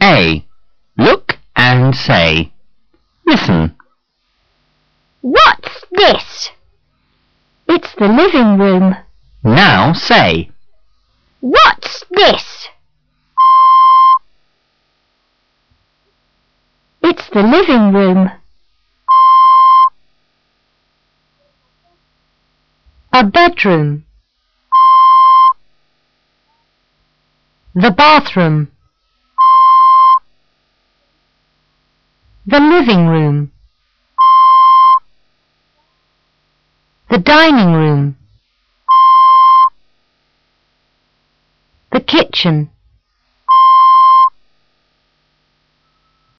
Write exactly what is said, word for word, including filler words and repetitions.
A. Look and say. Listen. What's this? It's the living room. Now say. What's this? It's the living room. A bedroom. The bathroom. The living room. The dining room. The kitchen.